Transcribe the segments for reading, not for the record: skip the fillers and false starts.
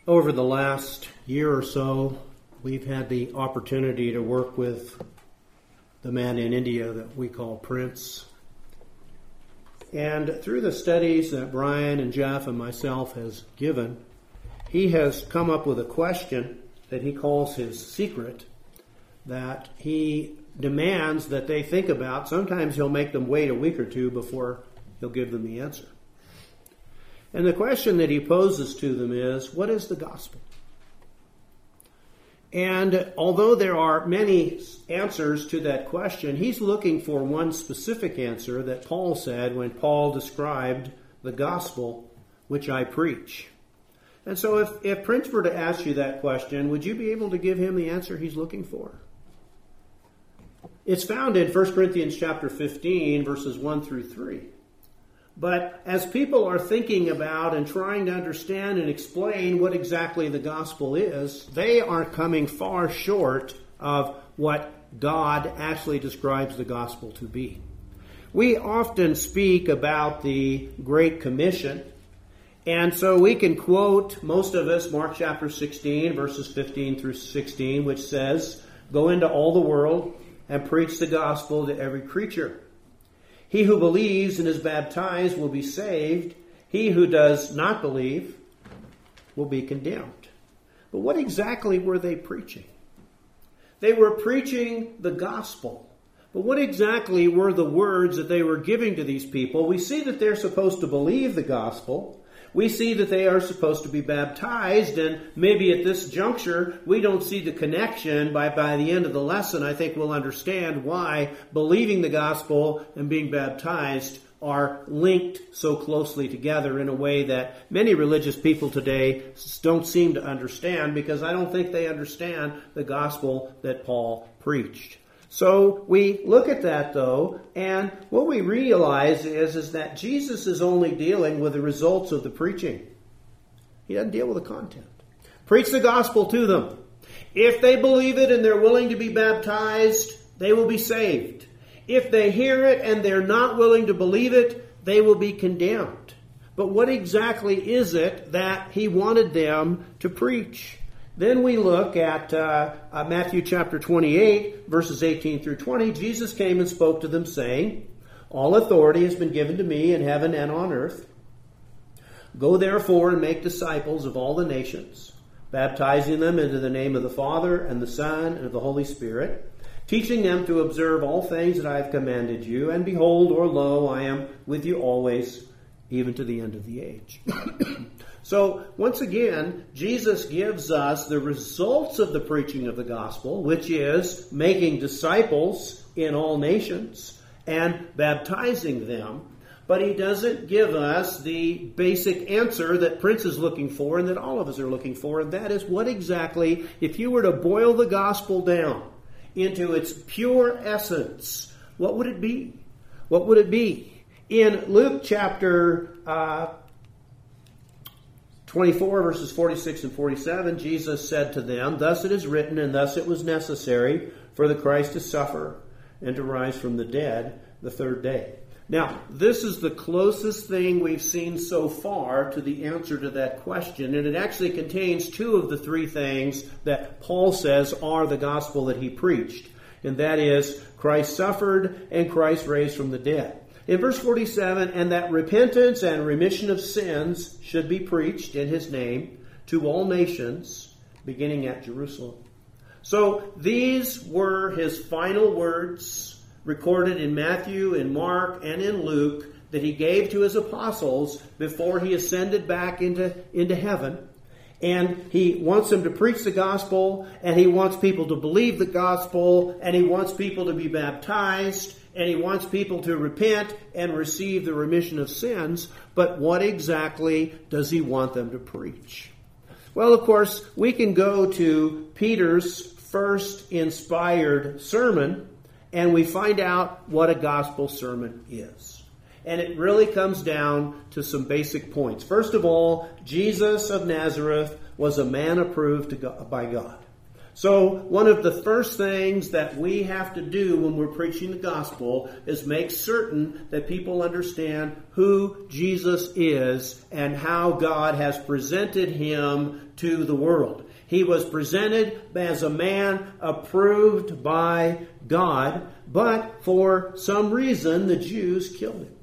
Over the last year or so, we've had the opportunity to work with the man in India that we call Prince. And through the studies that Brian and Jeff and myself has given, he has come up with a question that he calls his secret that he demands that they think about. Sometimes he'll make them wait a week or two before he'll give them the answer. And the question that he poses to them is, what is the gospel? And although there are many answers to that question, he's looking for one specific answer that Paul said when Paul described the gospel which I preach. And so if Prince were to ask you that question, would you be able to give him the answer he's looking for? It's found in 1 Corinthians chapter 15, verses 1 through 3. But as people are thinking about and trying to understand and explain what exactly the gospel is, they are coming far short of what God actually describes the gospel to be. We often speak about the Great Commission, and so we can quote, most of us, Mark chapter 16, verses 15 through 16, which says, "Go into all the world and preach the gospel to every creature. He who believes and is baptized will be saved. He who does not believe will be condemned." But what exactly were they preaching? They were preaching the gospel. But what exactly were the words that they were giving to these people? We see that they're supposed to believe the gospel. We see that they are supposed to be baptized, and maybe at this juncture, we don't see the connection. By the end of the lesson, I think we'll understand why believing the gospel and being baptized are linked so closely together in a way that many religious people today don't seem to understand, because I don't think they understand the gospel that Paul preached. So we look at that, though, and what we realize is that Jesus is only dealing with the results of the preaching. He doesn't deal with the content. Preach the gospel to them. If they believe it and they're willing to be baptized, they will be saved. If they hear it and they're not willing to believe it, they will be condemned. But what exactly is it that he wanted them to preach? Then we look at Matthew chapter 28, verses 18 through 20. Jesus came and spoke to them, saying, "All authority has been given to me in heaven and on earth. Go therefore and make disciples of all the nations, baptizing them into the name of the Father and the Son and of the Holy Spirit, teaching them to observe all things that I have commanded you. And behold, or lo, I am with you always, even to the end of the age." So, once again, Jesus gives us the results of the preaching of the gospel, which is making disciples in all nations and baptizing them. But he doesn't give us the basic answer that Prince is looking for and that all of us are looking for, and that is what exactly, if you were to boil the gospel down into its pure essence, what would it be? What would it be? In Luke chapter 24, verses 46 and 47, Jesus said to them, "Thus it is written, and thus it was necessary for the Christ to suffer and to rise from the dead the third day." Now, this is the closest thing we've seen so far to the answer to that question, and it actually contains two of the three things that Paul says are the gospel that he preached, and that is Christ suffered and Christ raised from the dead. In verse 47, "And that repentance and remission of sins should be preached in his name to all nations, beginning at Jerusalem." So these were his final words recorded in Matthew, in Mark, and in Luke that he gave to his apostles before he ascended back into heaven. And he wants them to preach the gospel, and he wants people to believe the gospel, and he wants people to be baptized, and he wants people to repent and receive the remission of sins. But what exactly does he want them to preach? Well, of course, we can go to Peter's first inspired sermon, and we find out what a gospel sermon is. And it really comes down to some basic points. First of all, Jesus of Nazareth was a man approved by God. So one of the first things that we have to do when we're preaching the gospel is make certain that people understand who Jesus is and how God has presented him to the world. He was presented as a man approved by God, but for some reason the Jews killed him.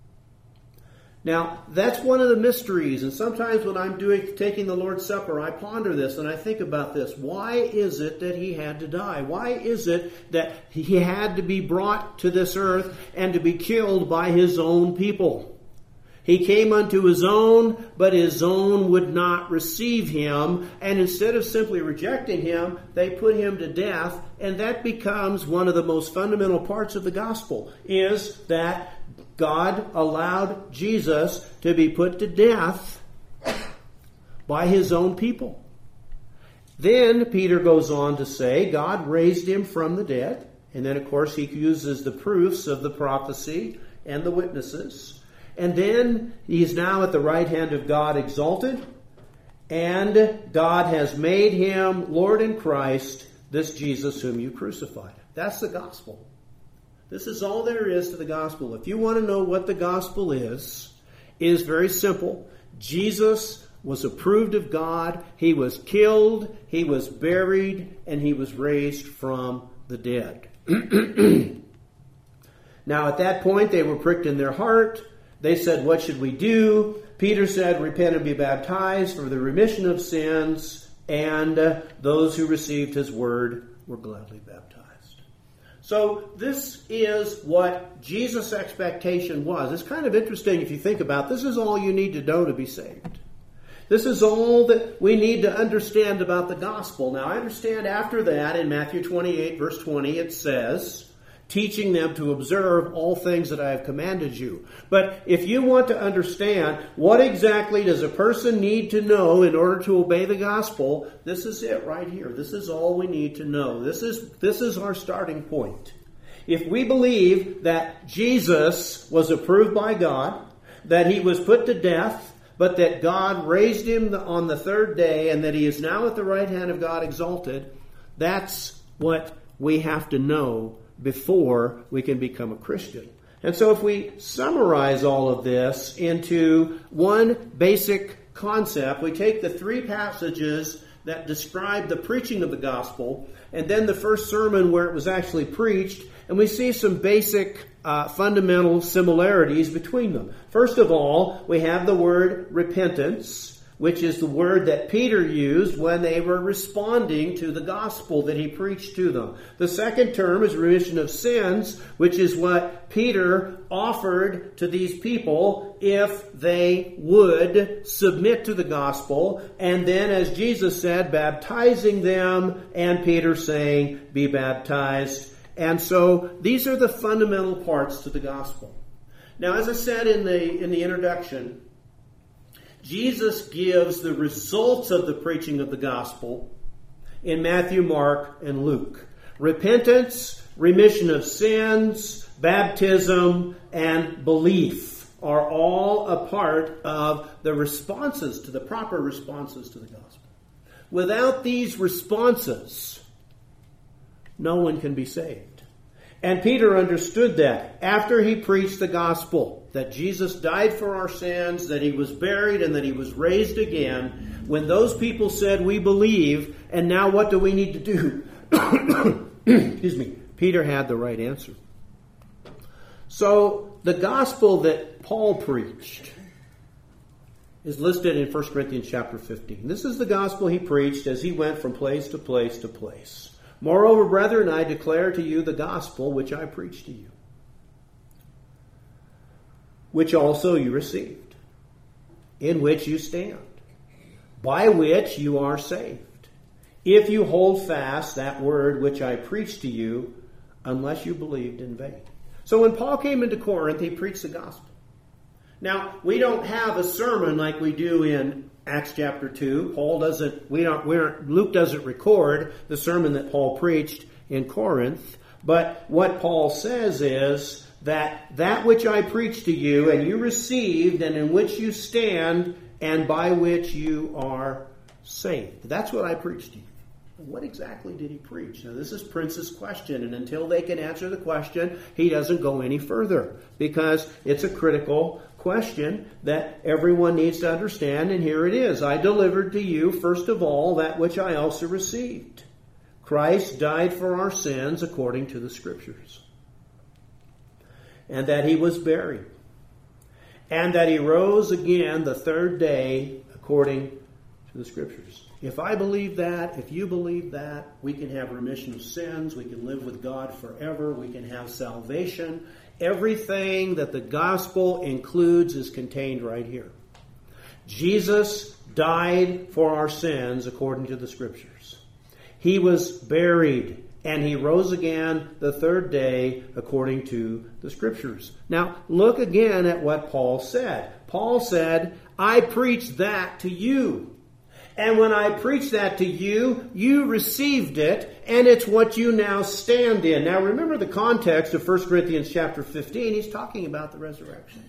Now, that's one of the mysteries, and sometimes when I'm taking the Lord's Supper, I ponder this and I think about this. Why is it that he had to die? Why is it that he had to be brought to this earth and to be killed by his own people? He came unto his own, but his own would not receive him, and instead of simply rejecting him, they put him to death, and that becomes one of the most fundamental parts of the gospel, is that God allowed Jesus to be put to death by his own people. Then Peter goes on to say God raised him from the dead. And then, of course, he uses the proofs of the prophecy and the witnesses. And then he is now at the right hand of God exalted. And God has made him Lord and Christ, this Jesus whom you crucified. That's the gospel. This is all there is to the gospel. If you want to know what the gospel is, it is very simple. Jesus was approved of God. He was killed, he was buried, and he was raised from the dead. Now at that point they were pricked in their heart. They said, what should we do? Peter said, repent and be baptized for the remission of sins. And those who received his word were gladly baptized. So this is what Jesus' expectation was. It's kind of interesting if you think about it. This is all you need to know to be saved. This is all that we need to understand about the gospel. Now I understand after that in Matthew 28 verse 20 it says, teaching them to observe all things that I have commanded you. But if you want to understand what exactly does a person need to know in order to obey the gospel, this is it right here. This is all we need to know. This is our starting point. If we believe that Jesus was approved by God, that he was put to death, but that God raised him on the third day, and that he is now at the right hand of God exalted, that's what we have to know before we can become a Christian. And so if we summarize all of this into one basic concept, we take the three passages that describe the preaching of the gospel, and then the first sermon where it was actually preached, and we see some basic fundamental similarities between them. First of all, we have the word repentance, which is the word that Peter used when they were responding to the gospel that he preached to them. The second term is remission of sins, which is what Peter offered to these people if they would submit to the gospel. And then, as Jesus said, baptizing them, and Peter saying, be baptized. And so these are the fundamental parts to the gospel. Now, as I said in the introduction, Jesus gives the results of the preaching of the gospel in Matthew, Mark, and Luke. Repentance, remission of sins, baptism, and belief are all a part of the responses to the proper responses to the gospel. Without these responses, no one can be saved. And Peter understood that after he preached the gospel, that Jesus died for our sins, that he was buried, and that he was raised again. When those people said, we believe, and now what do we need to do? Excuse me. Peter had the right answer. So the gospel that Paul preached is listed in 1 Corinthians chapter 15. This is the gospel he preached as he went from place to place to place. Moreover, brethren, I declare to you the gospel which I preached to you, which also you received, in which you stand, by which you are saved, if you hold fast that word which I preached to you, unless you believed in vain. So when Paul came into Corinth, he preached the gospel. Now, we don't have a sermon like we do in Acts chapter 2. Luke doesn't record the sermon that Paul preached in Corinth. But what Paul says is that which I preached to you and you received and in which you stand and by which you are saved. That's what I preached to you. what exactly did he preach? Now, this is Prince's question, and until they can answer the question, he doesn't go any further, because it's a critical question that everyone needs to understand, and here it is. I delivered to you, first of all, that which I also received. Christ died for our sins according to the Scriptures, and that he was buried, and that he rose again the third day according to the Scriptures. If I believe that, if you believe that, we can have remission of sins, we can live with God forever, we can have salvation. Everything that the gospel includes is contained right here. Jesus died for our sins according to the Scriptures. He was buried, and he rose again the third day according to the Scriptures. Now, look again at what Paul said. Paul said, I preached that to you. And when I preached that to you, you received it, and it's what you now stand in. Now remember the context of 1 Corinthians chapter 15. He's talking about the resurrection.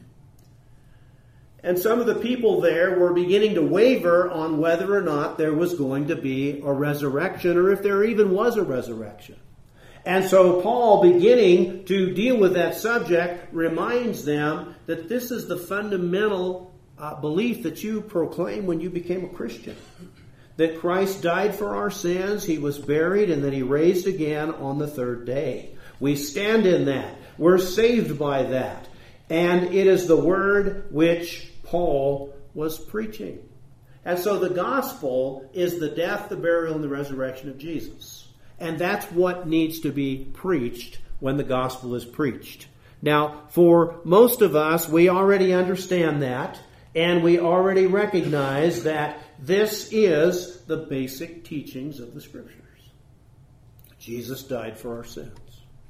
And some of the people there were beginning to waver on whether or not there was going to be a resurrection, or if there even was a resurrection. And so Paul, beginning to deal with that subject, reminds them that this is the fundamental belief that you proclaim when you became a Christian. That Christ died for our sins, he was buried, and that he raised again on the third day. We stand in that. We're saved by that. And it is the word which Paul was preaching. And so the gospel is the death, the burial, and the resurrection of Jesus. And that's what needs to be preached when the gospel is preached. Now, for most of us, we already understand that. And we already recognize that this is the basic teachings of the Scriptures. Jesus died for our sins.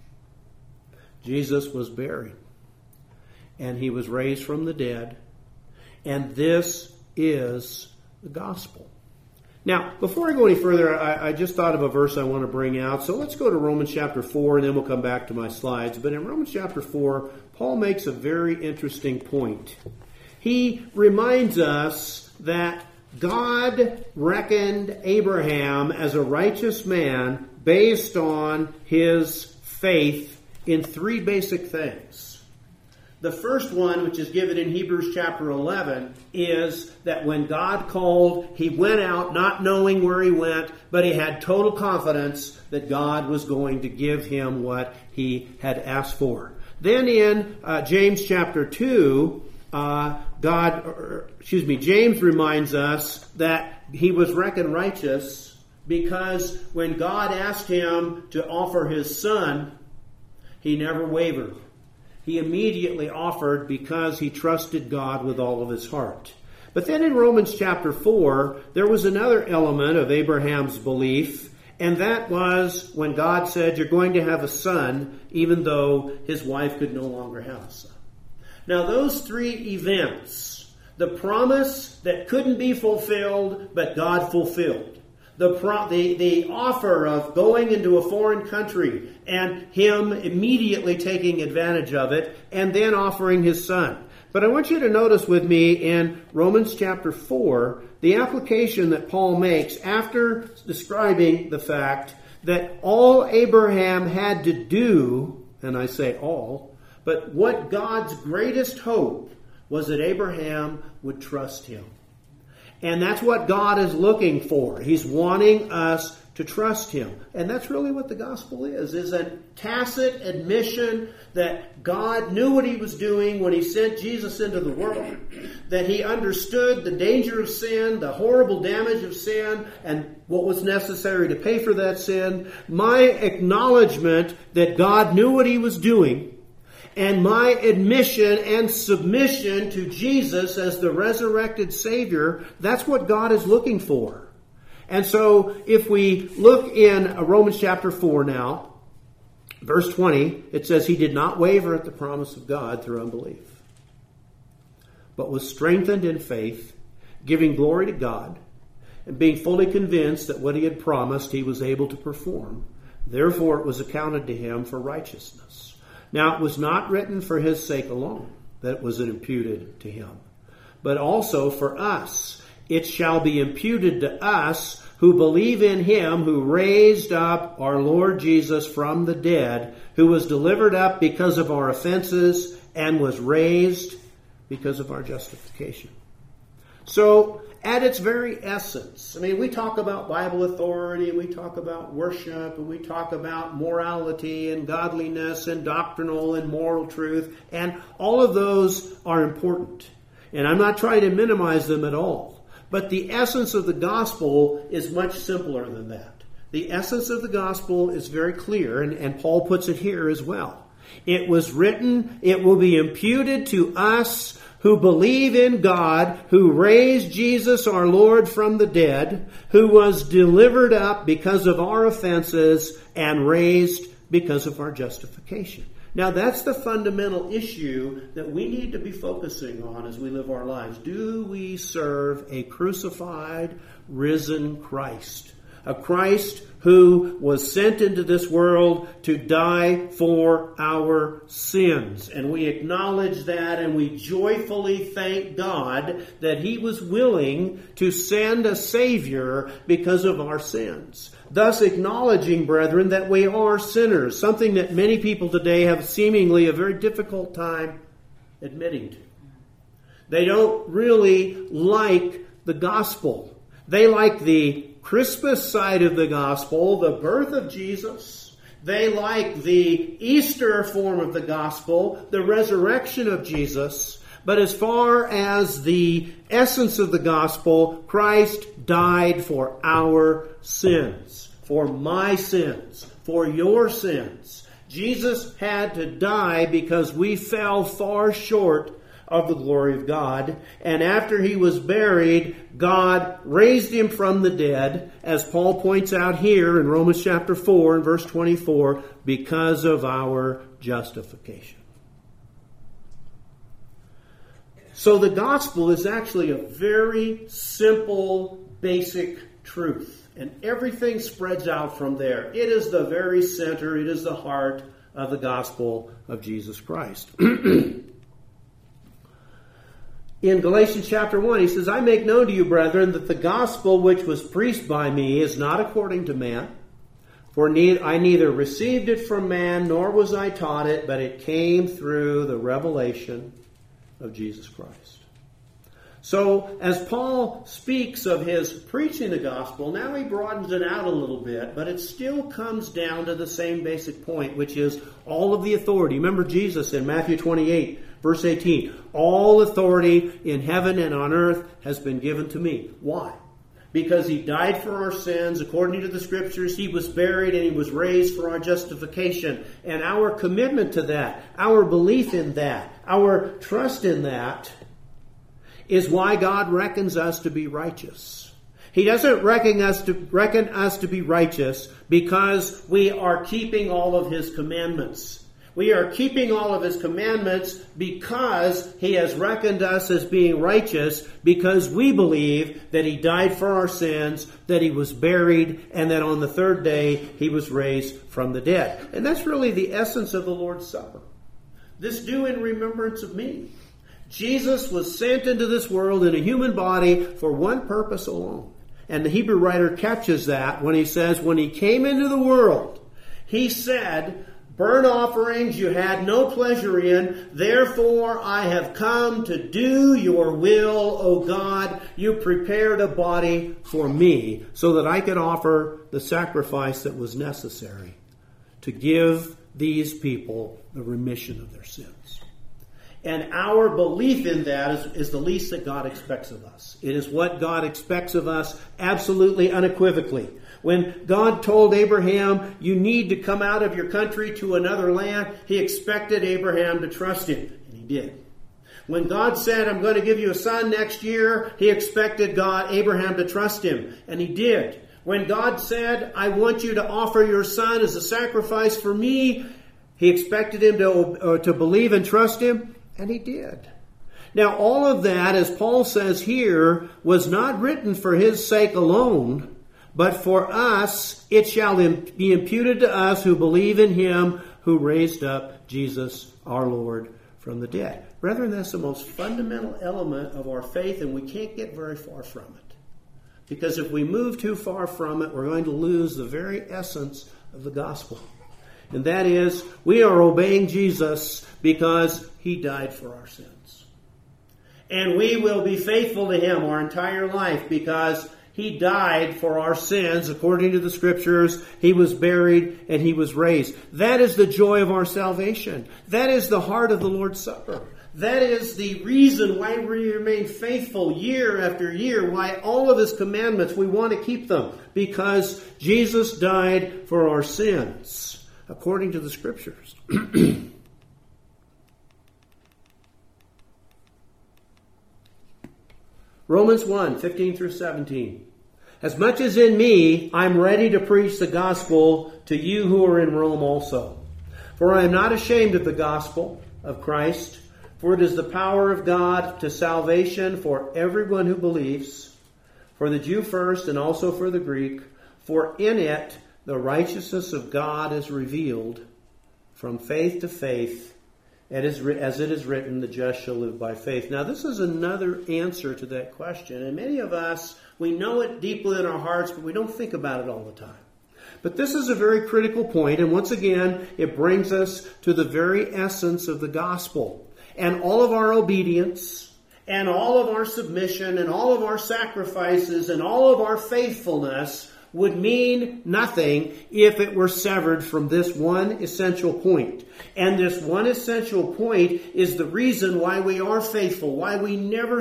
Jesus was buried. And he was raised from the dead. And this is the gospel. Now, before I go any further, I just thought of a verse I want to bring out. So let's go to Romans chapter 4, and then we'll come back to my slides. But in Romans chapter 4, Paul makes a very interesting point. He reminds us that God reckoned Abraham as a righteous man based on his faith in three basic things. The first one, which is given in Hebrews chapter 11, is that when God called, he went out not knowing where he went, but he had total confidence that God was going to give him what he had asked for. Then in James chapter 2, James reminds us that he was reckoned righteous because when God asked him to offer his son, he never wavered. He immediately offered because he trusted God with all of his heart. But then in Romans chapter 4, there was another element of Abraham's belief, and that was when God said, you're going to have a son, even though his wife could no longer have a son. Now those three events, the promise that couldn't be fulfilled, but God fulfilled. The offer of going into a foreign country and him immediately taking advantage of it and then offering his son. But I want you to notice with me in Romans chapter 4, the application that Paul makes after describing the fact that all Abraham had to do, and I say all, but what God's greatest hope was that Abraham would trust him. And that's what God is looking for. He's wanting us to trust him. And that's really what the gospel is a tacit admission that God knew what he was doing when he sent Jesus into the world, that he understood the danger of sin, the horrible damage of sin, and what was necessary to pay for that sin. My acknowledgement that God knew what he was doing, and my admission and submission to Jesus as the resurrected Savior, that's what God is looking for. And so if we look in Romans chapter 4 now, verse 20, it says, he did not waver at the promise of God through unbelief, but was strengthened in faith, giving glory to God, and being fully convinced that what he had promised he was able to perform. Therefore it was accounted to him for righteousness. Now, it was not written for his sake alone that it was imputed to him, but also for us, it shall be imputed to us who believe in him who raised up our Lord Jesus from the dead, who was delivered up because of our offenses and was raised because of our justification. So, at its very essence, we talk about Bible authority, and we talk about worship, and we talk about morality and godliness and doctrinal and moral truth, and all of those are important. And I'm not trying to minimize them at all. But the essence of the gospel is much simpler than that. The essence of the gospel is very clear, and Paul puts it here as well. It was written, it will be imputed to us who believe in God, who raised Jesus our Lord from the dead, who was delivered up because of our offenses and raised because of our justification. Now that's the fundamental issue that we need to be focusing on as we live our lives. Do we serve a crucified, risen Christ? A Christ who was sent into this world to die for our sins. And we acknowledge that, and we joyfully thank God that he was willing to send a Savior because of our sins. Thus acknowledging, brethren, that we are sinners, something that many people today have seemingly a very difficult time admitting to. They don't really like the gospel. They like the Christmas side of the gospel, the birth of Jesus. They like the Easter form of the gospel, the resurrection of Jesus. But as far as the essence of the gospel, Christ died for our sins, for my sins, for your sins. Jesus had to die because we fell far short of the glory of God. And after he was buried, God raised him from the dead, as Paul points out here in Romans chapter 4 and verse 24, because of our justification. So the gospel is actually a very simple, basic truth. And everything spreads out from there. It is the very center, it is the heart of the gospel of Jesus Christ. In Galatians chapter 1, he says, I make known to you, brethren, that the gospel which was preached by me is not according to man. For I neither received it from man, nor was I taught it, but it came through the revelation of Jesus Christ. So, as Paul speaks of his preaching the gospel, now he broadens it out a little bit, but it still comes down to the same basic point, which is all of the authority. Remember Jesus in Matthew 28, verse 18. All authority in heaven and on earth has been given to me. Why? Because he died for our sins. According to the Scriptures, he was buried and he was raised for our justification. And our commitment to that, our belief in that, our trust in that, is why God reckons us to be righteous. He doesn't reckon us to be righteous because we are keeping all of his commandments. We are keeping all of his commandments because he has reckoned us as being righteous, because we believe that he died for our sins, that he was buried, and that on the third day he was raised from the dead. And that's really the essence of the Lord's Supper. This do in remembrance of me. Jesus was sent into this world in a human body for one purpose alone. And the Hebrew writer catches that when he says, when he came into the world, he said, burnt offerings you had no pleasure in, therefore I have come to do your will, O God. You prepared a body for me so that I could offer the sacrifice that was necessary to give these people the remission of their sins. And our belief in that is the least that God expects of us. It is what God expects of us absolutely unequivocally. When God told Abraham, you need to come out of your country to another land, he expected Abraham to trust him. And he did. When God said, I'm going to give you a son next year, he expected Abraham to trust him. And he did. When God said, I want you to offer your son as a sacrifice for me, he expected him to believe and trust him. And he did. Now, all of that, as Paul says here, was not written for his sake alone, but for us it shall be imputed to us who believe in him who raised up Jesus our Lord from the dead. Brethren, that's the most fundamental element of our faith, and we can't get very far from it. Because if we move too far from it, we're going to lose the very essence of the gospel. And that is, we are obeying Jesus because he died for our sins. And we will be faithful to him our entire life because he died for our sins. According to the Scriptures, he was buried and he was raised. That is the joy of our salvation. That is the heart of the Lord's Supper. That is the reason why we remain faithful year after year, why all of his commandments, we want to keep them. Because Jesus died for our sins, according to the Scriptures. Romans 1, 15 through 17. As much as in me, I'm ready to preach the gospel to you who are in Rome also. For I am not ashamed of the gospel of Christ, for it is the power of God to salvation for everyone who believes, for the Jew first and also for the Greek, for in it the righteousness of God is revealed from faith to faith, as it is written, the just shall live by faith. Now this is another answer to that question, and many of us, we know it deeply in our hearts, but we don't think about it all the time. But this is a very critical point, and once again, it brings us to the very essence of the gospel. And all of our obedience, and all of our submission, and all of our sacrifices, and all of our faithfulness would mean nothing if it were severed from this one essential point. And this one essential point is the reason why we are faithful, why we never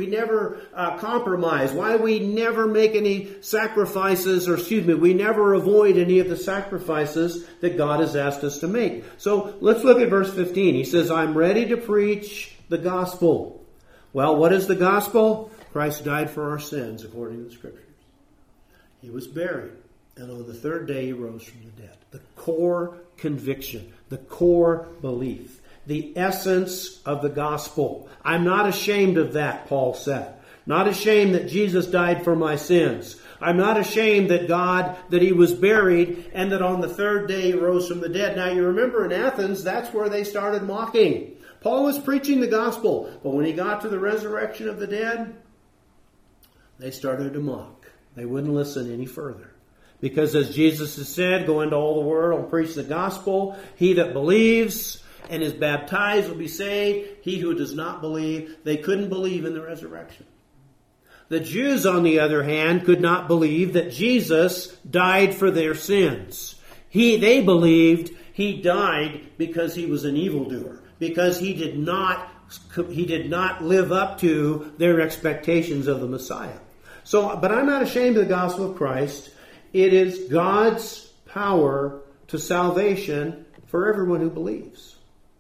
compromise, why we never make any sacrifices, we never avoid any of the sacrifices that God has asked us to make. So let's look at verse 15. He says, I'm ready to preach the gospel. Well, what is the gospel? Christ died for our sins, according to the Scriptures. He was buried, and on the third day he rose from the dead. The core conviction, the core belief, the essence of the gospel. I'm not ashamed of that, Paul said. Not ashamed that Jesus died for my sins. I'm not ashamed that he was buried and that on the third day he rose from the dead. Now you remember in Athens, that's where they started mocking. Paul was preaching the gospel, but when he got to the resurrection of the dead, they started to mock. They wouldn't listen any further. Because as Jesus has said, go into all the world and preach the gospel. He that believes and is baptized will be saved. He who does not believe, they couldn't believe in the resurrection. The Jews, on the other hand, could not believe that Jesus died for their sins. They believed he died because he was an evildoer, because he did not live up to their expectations of the Messiah. But I'm not ashamed of the gospel of Christ. It is God's power to salvation for everyone who believes.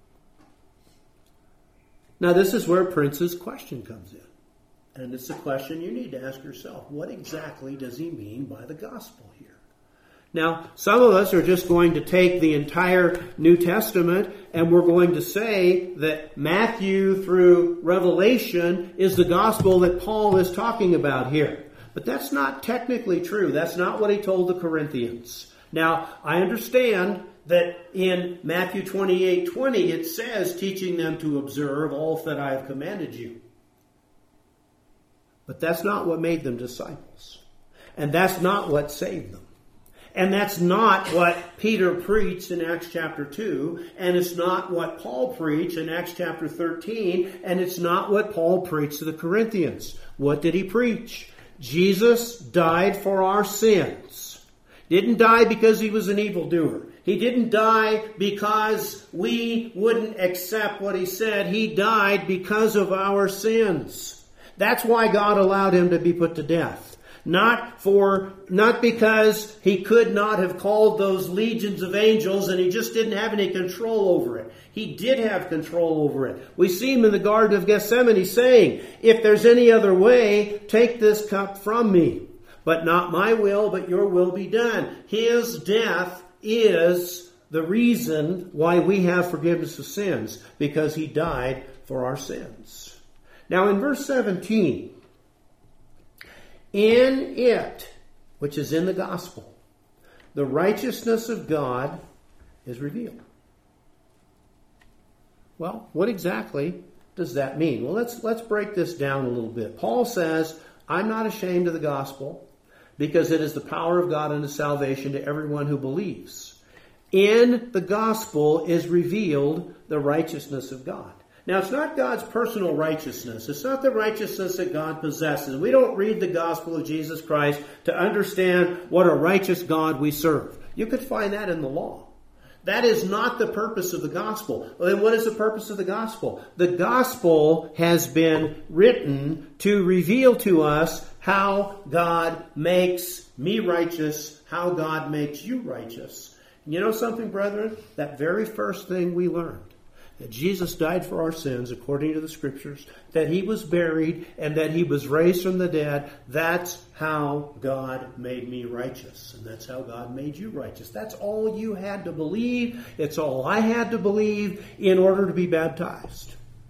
Now this is where Prince's question comes in. And it's a question you need to ask yourself. What exactly does he mean by the gospel here? Now, some of us are just going to take the entire New Testament and we're going to say that Matthew through Revelation is the gospel that Paul is talking about here. But that's not technically true. That's not what he told the Corinthians. Now, I understand that in Matthew 28:20 it says, teaching them to observe all that I have commanded you. But that's not what made them disciples. And that's not what saved them. And that's not what Peter preached in Acts chapter 2. And it's not what Paul preached in Acts chapter 13. And it's not what Paul preached to the Corinthians. What did he preach? Jesus died for our sins. Didn't die because he was an evildoer. He didn't die because we wouldn't accept what he said. He died because of our sins. That's why God allowed him to be put to death. Not because he could not have called those legions of angels and he just didn't have any control over it. He did have control over it. We see him in the Garden of Gethsemane saying, if there's any other way, take this cup from me. But not my will, but your will be done. His death is the reason why we have forgiveness of sins, because he died for our sins. Now in verse 17, in it, which is in the gospel, the righteousness of God is revealed. Well, what exactly does that mean? Well, let's break this down a little bit. Paul says, I'm not ashamed of the gospel because it is the power of God unto salvation to everyone who believes. In the gospel is revealed the righteousness of God. Now, it's not God's personal righteousness. It's not the righteousness that God possesses. We don't read the gospel of Jesus Christ to understand what a righteous God we serve. You could find that in the law. That is not the purpose of the gospel. Well, then what is the purpose of the gospel? The gospel has been written to reveal to us how God makes me righteous, how God makes you righteous. You know something, brethren? That very first thing we learned, that Jesus died for our sins according to the Scriptures, that He was buried, and that He was raised from the dead. That's how God made me righteous. And that's how God made you righteous. That's all you had to believe. It's all I had to believe in order to be baptized.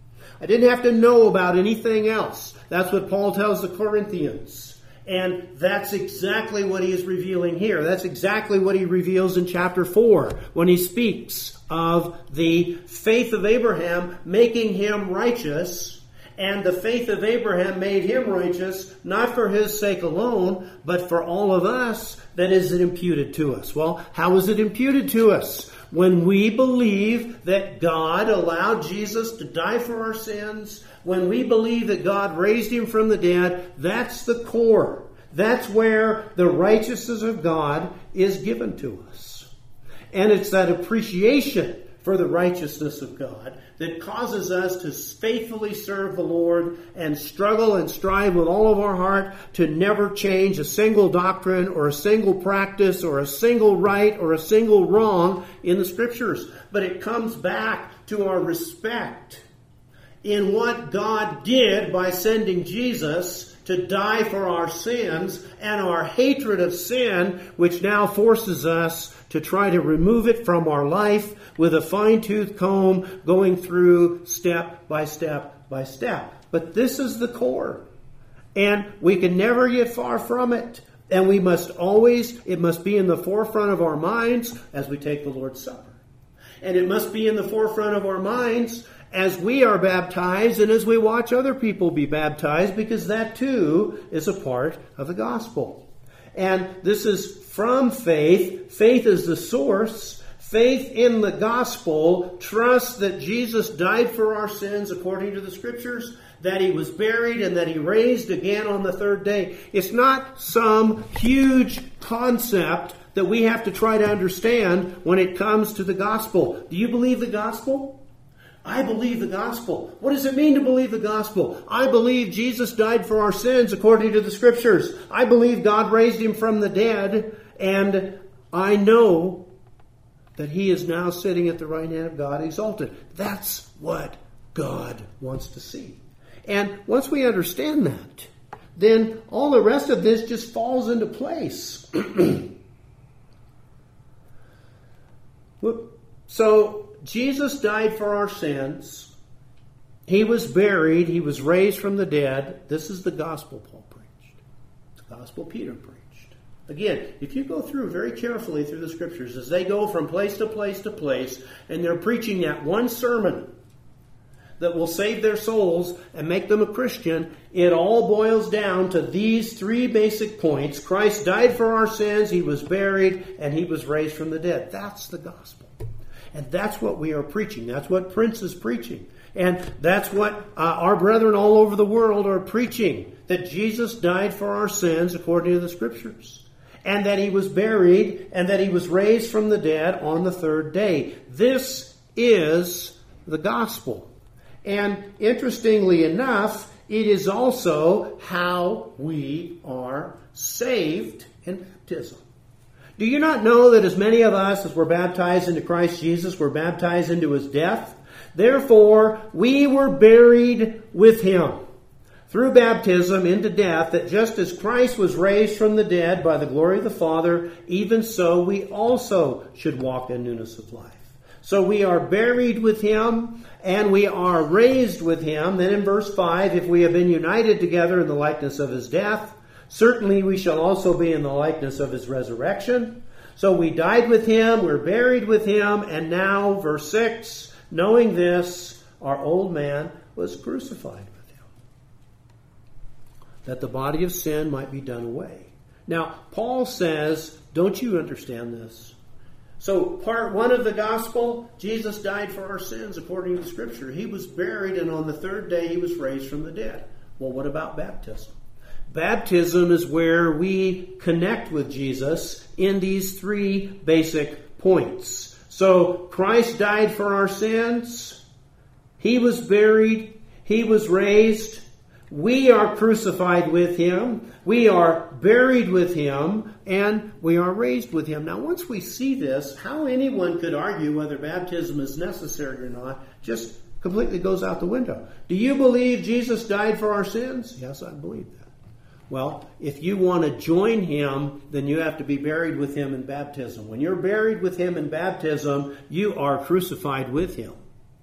I didn't have to know about anything else. That's what Paul tells the Corinthians. And that's exactly what he is revealing here. That's exactly what he reveals in chapter 4 when he speaks of the faith of Abraham making him righteous. And the faith of Abraham made him righteous, not for his sake alone, but for all of us that is it imputed to us. Well, how is it imputed to us? When we believe that God allowed Jesus to die for our sins, when we believe that God raised Him from the dead, that's the core. That's where the righteousness of God is given to us. And it's that appreciation for the righteousness of God that causes us to faithfully serve the Lord and struggle and strive with all of our heart to never change a single doctrine or a single practice or a single right or a single wrong in the Scriptures. But it comes back to our respect in what God did by sending Jesus to die for our sins and our hatred of sin, which now forces us to try to remove it from our life with a fine-tooth comb, going through step by step by step. But this is the core. And we can never get far from it. And we must always, it must be in the forefront of our minds as we take the Lord's Supper. And it must be in the forefront of our minds as we are baptized and as we watch other people be baptized, because that too is a part of the gospel. And this is from faith. Faith is the source. Faith in the gospel, trust that Jesus died for our sins according to the Scriptures, that He was buried and that He raised again on the third day. It's not some huge concept that we have to try to understand when it comes to the gospel. Do you believe the gospel? I believe the gospel. What does it mean to believe the gospel? I believe Jesus died for our sins according to the Scriptures. I believe God raised Him from the dead, and I know that He is now sitting at the right hand of God exalted. That's what God wants to see. And once we understand that, then all the rest of this just falls into place. So Jesus died for our sins. He was buried. He was raised from the dead. This is the gospel Paul preached. The gospel Peter preached. Again, if you go through very carefully through the Scriptures, as they go from place to place to place, and they're preaching that one sermon that will save their souls and make them a Christian, it all boils down to these three basic points. Christ died for our sins, He was buried, and He was raised from the dead. That's the gospel. And that's what we are preaching. That's what Prince is preaching. And that's what our brethren all over the world are preaching. That Jesus died for our sins according to the Scriptures. And that He was buried and that He was raised from the dead on the third day. This is the gospel. And interestingly enough, it is also how we are saved in baptism. Do you not know that as many of us as were baptized into Christ Jesus were baptized into His death? Therefore, we were buried with Him through baptism into death, that just as Christ was raised from the dead by the glory of the Father, even so we also should walk in newness of life. So we are buried with Him and we are raised with Him. Then in verse 5, if we have been united together in the likeness of His death, certainly we shall also be in the likeness of His resurrection. So we died with Him, we're buried with Him, and now, verse 6, knowing this, our old man was crucified with him, that the body of sin might be done away. Now, Paul says, don't you understand this? So, part one of the gospel, Jesus died for our sins according to the Scripture. He was buried, and on the third day he was raised from the dead. Well, what about baptism? Baptism is where we connect with Jesus in these three basic points. So, Christ died for our sins. He was buried. He was raised. We are crucified with him. We are buried with him. And we are raised with him. Now, once we see this, how anyone could argue whether baptism is necessary or not just completely goes out the window. Do you believe Jesus died for our sins? Yes, I believe that. Well, if you want to join him, then you have to be buried with him in baptism. When you're buried with him in baptism, you are crucified with him.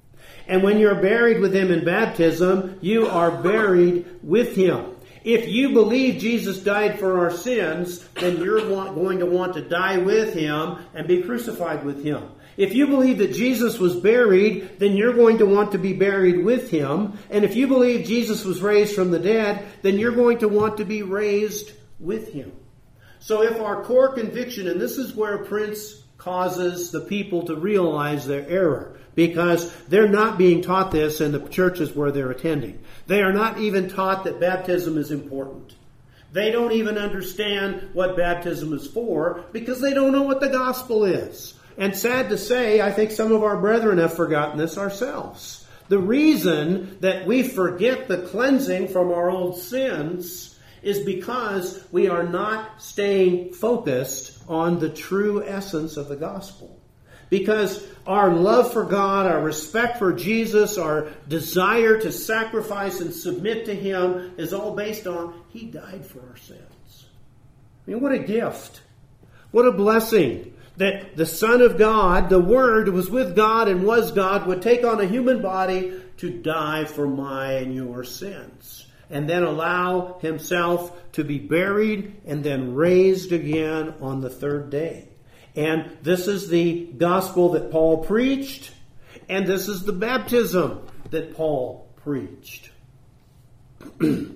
And when you're buried with him in baptism, you are buried with him. If you believe Jesus died for our sins, then you're going to want to die with him and be crucified with him. If you believe that Jesus was buried, then you're going to want to be buried with him. And if you believe Jesus was raised from the dead, then you're going to want to be raised with him. So if our core conviction, and this is where Prince causes the people to realize their error, because they're not being taught this in the churches where they're attending. They are not even taught that baptism is important. They don't even understand what baptism is for because they don't know what the gospel is. And sad to say, I think some of our brethren have forgotten this ourselves. The reason that we forget the cleansing from our old sins is because we are not staying focused on the true essence of the gospel. Because our love for God, our respect for Jesus, our desire to sacrifice and submit to him is all based on he died for our sins. I mean, what a gift. What a blessing that the Son of God, the Word, was with God and was God, would take on a human body to die for my and your sins. And then allow himself to be buried and then raised again on the third day. And this is the gospel that Paul preached, and this is the baptism that Paul preached. And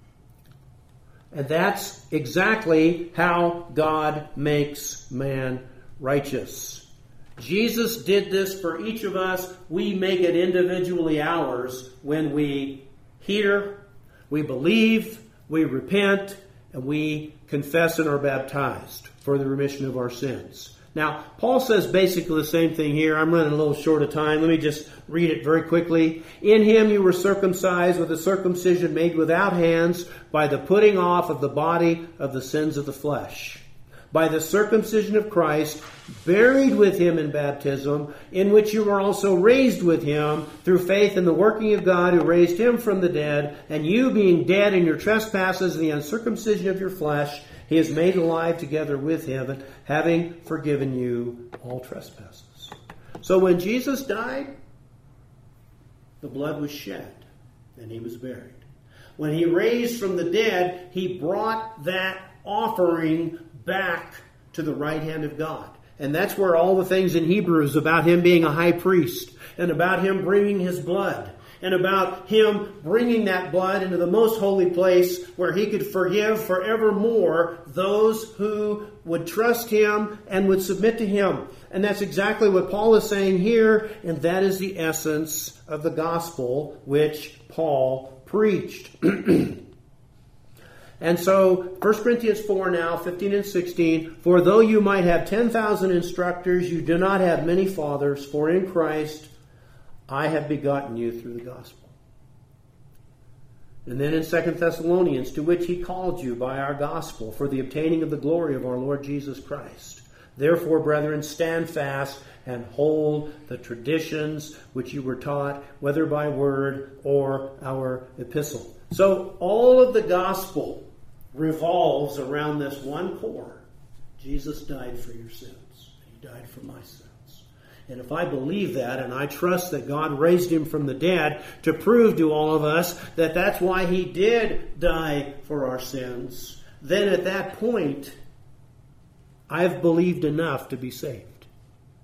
that's exactly how God makes man righteous. Jesus did this for each of us. We make it individually ours when we hear, we believe, we repent, and we confess and are baptized for the remission of our sins. Now, Paul says basically the same thing here. I'm running a little short of time. Let me just read it very quickly. In him you were circumcised with a circumcision made without hands by the putting off of the body of the sins of the flesh. By the circumcision of Christ, buried with him in baptism, in which you were also raised with him through faith in the working of God who raised him from the dead, and you being dead in your trespasses and the uncircumcision of your flesh, he is made alive together with him, having forgiven you all trespasses. So when Jesus died, the blood was shed, and he was buried. When he raised from the dead, he brought that offering back to the right hand of God. And that's where all the things in Hebrews about him being a high priest, and about him bringing his blood, and about him bringing that blood into the most holy place where he could forgive forevermore those who would trust him and would submit to him. And that's exactly what Paul is saying here, and that is the essence of the gospel which Paul preached. And so, 1 Corinthians 4 now, 15 and 16, for though you might have 10,000 instructors, you do not have many fathers, for in Christ I have begotten you through the gospel. And then in 2 Thessalonians, to which he called you by our gospel, for the obtaining of the glory of our Lord Jesus Christ. Therefore, brethren, stand fast and hold the traditions which you were taught, whether by word or our epistle. So all of the gospel revolves around this one core. Jesus died for your sins. He died for my sins. And if I believe that, and I trust that God raised him from the dead to prove to all of us that that's why he did die for our sins, then at that point, I've believed enough to be saved.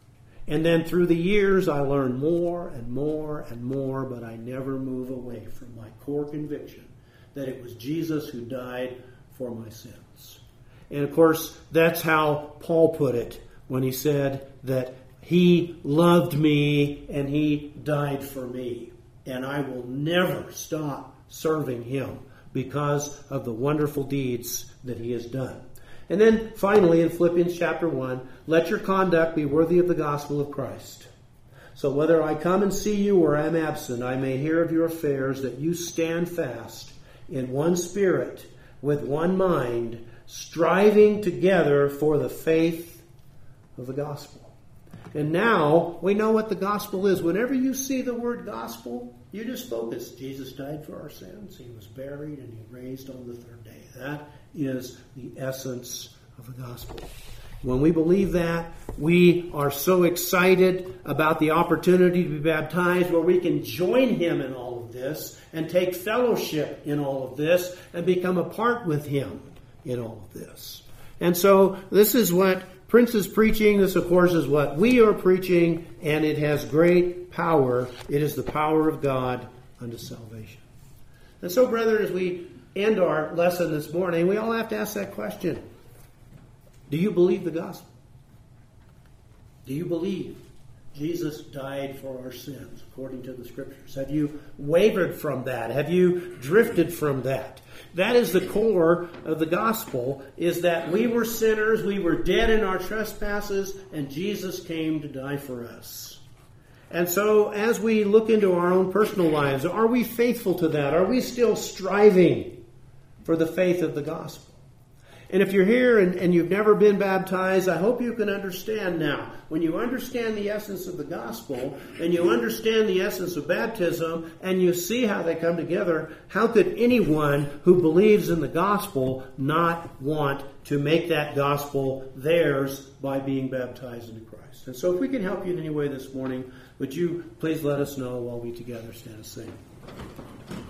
And then through the years, I learn more and more and more, but I never move away from my core conviction that it was Jesus who died for my sins. And of course, that's how Paul put it when he said that he loved me and he died for me. And I will never stop serving him because of the wonderful deeds that he has done. And then finally in Philippians chapter 1, let your conduct be worthy of the gospel of Christ. So whether I come and see you or am absent, I may hear of your affairs, that you stand fast in one spirit, with one mind, striving together for the faith of the gospel. And now we know what the gospel is. Whenever you see the word gospel, you just focus. Jesus died for our sins. He was buried and he raised on the third day. That is the essence of the gospel. When we believe that, we are so excited about the opportunity to be baptized, where we can join him in all of this and take fellowship in all of this and become a part with him in all of this. And so this is what Prince is preaching. This, of course, is what we are preaching, and it has great power. It is the power of God unto salvation. And so, brethren, as we end our lesson this morning, we all have to ask that question. Do you believe the gospel? Do you believe Jesus died for our sins according to the Scriptures? Have you wavered from that? Have you drifted from that? That is the core of the gospel, is that we were sinners, we were dead in our trespasses, and Jesus came to die for us. And so as we look into our own personal lives, are we faithful to that? Are we still striving for the faith of the gospel? And if you're here and you've never been baptized, I hope you can understand now. When you understand the essence of the gospel, and you understand the essence of baptism, and you see how they come together, how could anyone who believes in the gospel not want to make that gospel theirs by being baptized into Christ? And so if we can help you in any way this morning, would you please let us know while we together stand and sing.